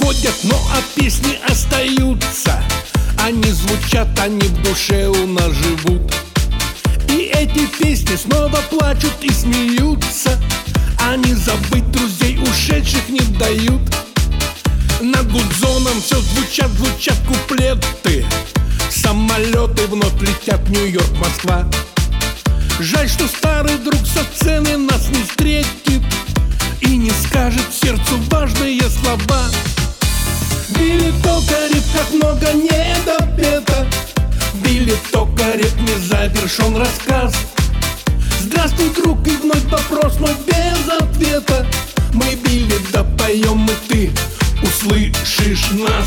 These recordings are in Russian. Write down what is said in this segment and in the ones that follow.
уходят, но песни остаются. Они звучат, они в душе у нас живут. И эти песни снова плачут и смеются. Они забыть друзей ушедших не дают. Над Гудзоном все звучат куплеты. Самолеты вновь летят в Нью-Йорк, Москва. Жаль, что старый друг со сцены нас не встретит и не скажет сердцу важные слова. Билли Токарев, как много недопето. Билли Токарев, не завершен рассказ. Здравствуй, друг, и вновь вопрос, но без ответа. Мы, Билли, допоем, и ты услышишь нас.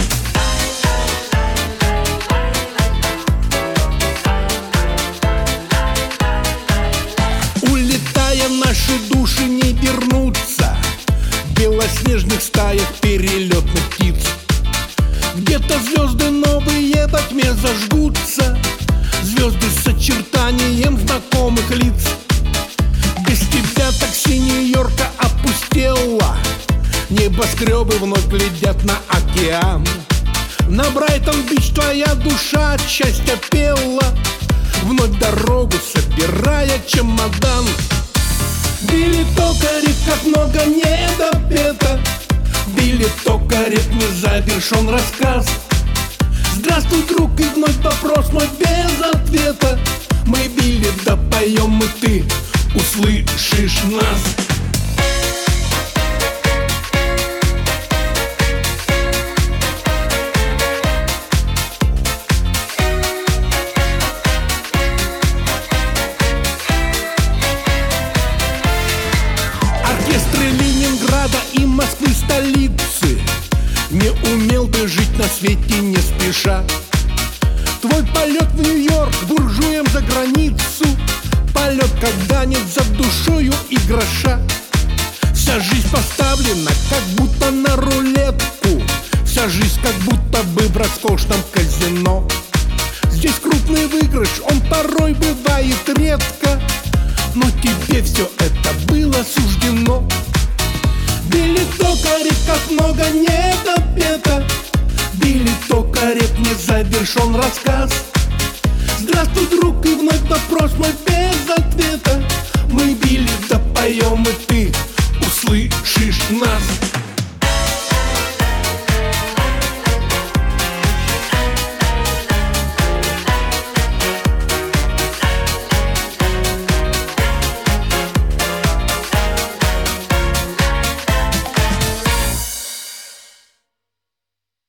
Улетая, наши души не вернутся в белоснежных стаях перелетных птиц. Где-то звезды новые во тьме зажгутся, звезды с очертанием знакомых лиц. Без тебя такси Нью-Йорка опустело. Небоскребы вновь глядят на океан. На Брайтон-Бич твоя душа от счастья пела, вновь дорогу собирая чемодан. Билли Токарев, как много недопето. Билли Токарев, не завершен рассказ. Здравствуй, друг, и вновь вопрос, но без ответа. Мы, Билли, допоем, и ты услышишь нас. Оркестры Ленинграда и Москвы, столицы, не умел бы жить на свете не спеша. Твой полет в Нью-Йорк, буржуям за границу, полет, когда нет за душою и гроша. Вся жизнь поставлена, как будто на рулетку. Вся жизнь, как будто бы в роскошном казино. Здесь крупный выигрыш, он порой бывает редко, но тебе все это было суждено. Билли Токарев, как много недопето. Билли Токарев, не завершен рассказ. Здравствуй, друг, и вновь вопрос, но без ответа. Мы, Билли, допоем, и ты услышишь нас.